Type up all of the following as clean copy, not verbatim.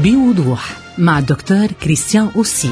بوضوح مع الدكتور كريستيان أوسي.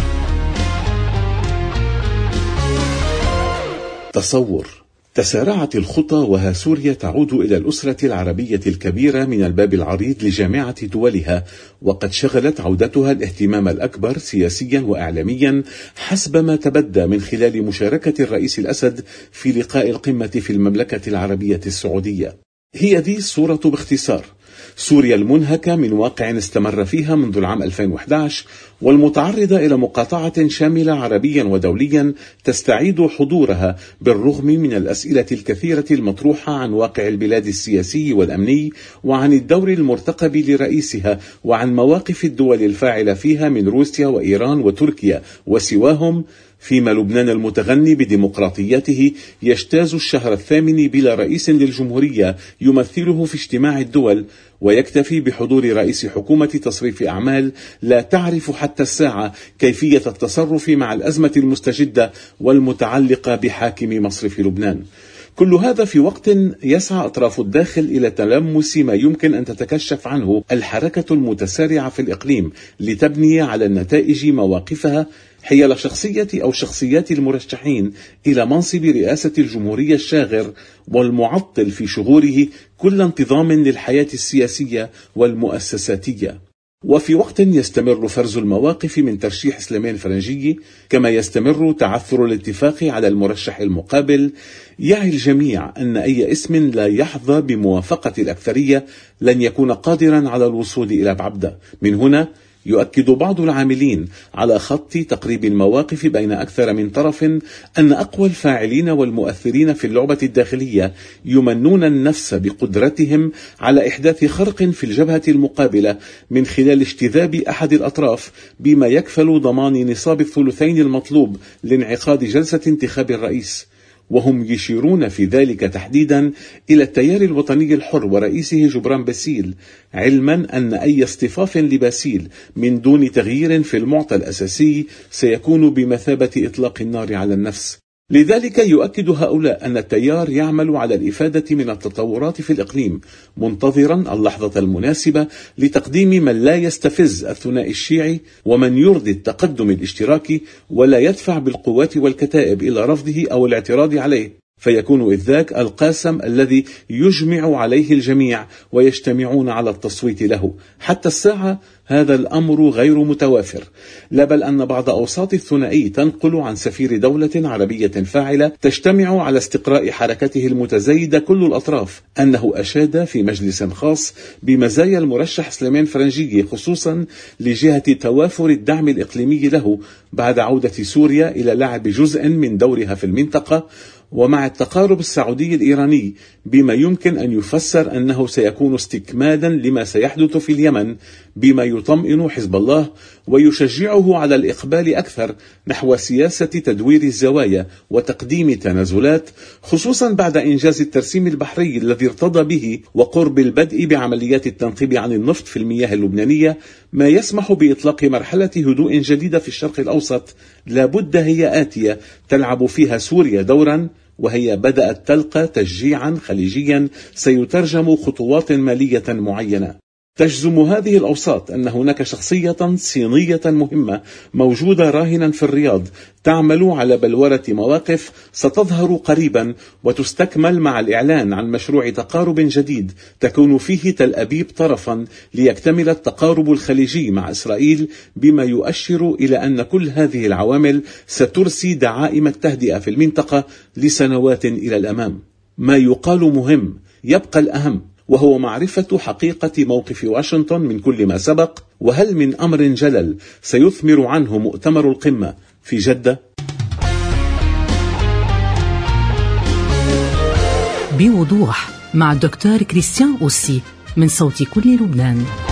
تصور. تسارعت الخطى وها سوريا تعود إلى الأسرة العربية الكبيرة من الباب العريض لجامعة دولها، وقد شغلت عودتها الاهتمام الأكبر سياسيا وإعلاميا حسب ما تبدى من خلال مشاركة الرئيس الأسد في لقاء القمة في المملكة العربية السعودية. هي ذي الصورة باختصار: سوريا المنهكة من واقع استمر فيها منذ العام 2011، والمتعرضة إلى مقاطعة شاملة عربيا ودوليا تستعيد حضورها بالرغم من الأسئلة الكثيرة المطروحة عن واقع البلاد السياسي والأمني، وعن الدور المرتقب لرئيسها، وعن مواقف الدول الفاعلة فيها من روسيا وإيران وتركيا وسواهم، فيما لبنان المتغني بديمقراطيته يجتاز الشهر الثامن بلا رئيس للجمهورية يمثله في اجتماع الدول، ويكتفي بحضور رئيس حكومة تصريف أعمال لا تعرف حتى الساعة كيفية التصرف مع الأزمة المستجدة والمتعلقة بحاكم مصرف لبنان. كل هذا في وقت يسعى أطراف الداخل إلى تلمس ما يمكن أن تتكشف عنه الحركة المتسارعة في الإقليم لتبني على النتائج مواقفها حيال شخصية أو شخصيات المرشحين إلى منصب رئاسة الجمهورية الشاغر والمعطل في شغوره كل انتظام للحياة السياسية والمؤسساتية. وفي وقت يستمر فرز المواقف من ترشيح سليمان فرنجي، كما يستمر تعثر الاتفاق على المرشح المقابل، يعي الجميع أن أي اسم لا يحظى بموافقة الأكثرية لن يكون قادرا على الوصول إلى بعبدة. من هنا يؤكد بعض العاملين على خط تقريب المواقف بين أكثر من طرف أن أقوى الفاعلين والمؤثرين في اللعبة الداخلية يمنون النفس بقدرتهم على إحداث خرق في الجبهة المقابلة من خلال اجتذاب أحد الأطراف، بما يكفل ضمان نصاب الثلثين المطلوب لانعقاد جلسة انتخاب الرئيس. وهم يشيرون في ذلك تحديدا إلى التيار الوطني الحر ورئيسه جبران باسيل، علما أن أي اصطفاف لباسيل من دون تغيير في المعطى الأساسي سيكون بمثابة إطلاق النار على النفس. لذلك يؤكد هؤلاء أن التيار يعمل على الإفادة من التطورات في الإقليم، منتظرا اللحظة المناسبة لتقديم من لا يستفز الثنائي الشيعي ومن يرضي التقدم الاشتراكي ولا يدفع بالقوات والكتائب إلى رفضه أو الاعتراض عليه، فيكون إذ ذاك القاسم الذي يجمع عليه الجميع ويجتمعون على التصويت له. حتى الساعة هذا الأمر غير متوافر، لا بل أن بعض أوساط الثنائي تنقل عن سفير دولة عربية فاعلة تجتمع على استقراء حركته المتزايدة كل الأطراف أنه أشاد في مجلس خاص بمزايا المرشح سليمان فرنجي، خصوصا لجهة توافر الدعم الإقليمي له بعد عودة سوريا إلى لعب جزء من دورها في المنطقة، ومع التقارب السعودي الإيراني، بما يمكن أن يفسر أنه سيكون استكمالا لما سيحدث في اليمن، بما يطمئن حزب الله ويشجعه على الإقبال أكثر نحو سياسة تدوير الزوايا وتقديم تنازلات، خصوصا بعد إنجاز الترسيم البحري الذي ارتضى به وقرب البدء بعمليات التنقيب عن النفط في المياه اللبنانية، ما يسمح بإطلاق مرحلة هدوء جديدة في الشرق الأوسط لابد هي آتية تلعب فيها سوريا دورا، وهي بدأت تلقى تشجيعا خليجيا سيترجم خطوات مالية معينة. تجزم هذه الأوساط أن هناك شخصية صينية مهمة موجودة راهنا في الرياض تعمل على بلورة مواقف ستظهر قريبا وتستكمل مع الإعلان عن مشروع تقارب جديد تكون فيه تل أبيب طرفا ليكتمل التقارب الخليجي مع إسرائيل، بما يؤشر إلى أن كل هذه العوامل سترسي دعائم التهدئة في المنطقة لسنوات إلى الأمام. ما يقال مهم، يبقى الأهم، وهو معرفة حقيقة موقف واشنطن من كل ما سبق، وهل من أمر جلل سيثمر عنه مؤتمر القمة في جدة؟ بوضوح مع الدكتور كريستيان أوسي من صوت كل لبنان.